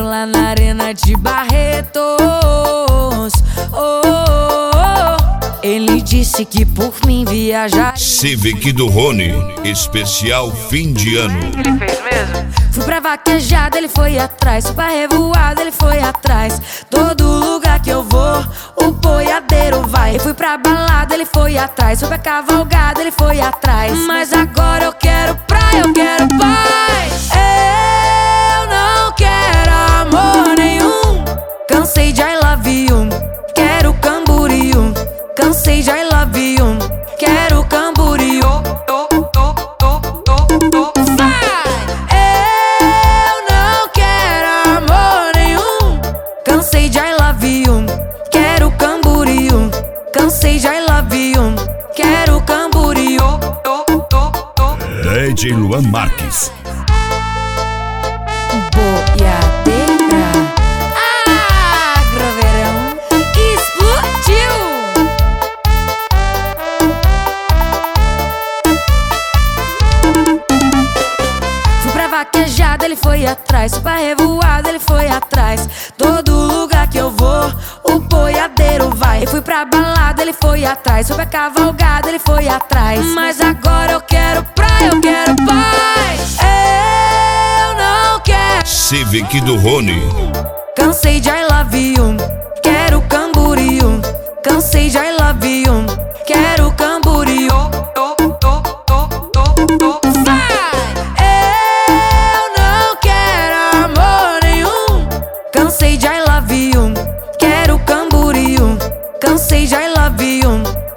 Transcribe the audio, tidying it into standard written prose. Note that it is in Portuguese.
lá na Arena de Barretos. Ele disse que por mim viajar. Civic do Rony, especial fim de ano. Ele fez mesmo? Fui pra vaquejada, ele foi atrás. Fui pra revoada, ele foi atrás. Todo lugar que eu vou, o boiadeiro vai. Eu fui pra balada, ele foi atrás. Fui pra cavalgada, ele foi atrás. Mas agora eu quero praia, eu quero paz. Eu não quero amor nenhum. Cansei de I love you, quero Camboriú. Cansei de I love you, quero Camboriú. Eu não quero amor nenhum. Cansei de I love you, quero Camboriú. Cansei de I love you, quero Camboriú. DJ Luan Marques. Boiadeira, Agroverão explodiu. Fui pra vaquejada, ele foi atrás. Fui pra revoada, ele foi atrás. Todo lugar que eu vou, o boiadeiro vai. Eu fui pra balada, ele foi atrás. Fui pra cavalgada, ele foi atrás. Mas agora eu quero praia, eu quero paz. Eu não quero Civic do Rony. Cansei de I love you, quero Camboriú. Cansei de I love you, quero Camboriú. Eu não quero amor nenhum. Cansei de I love you, quero Camboriú. Cansei de I love you,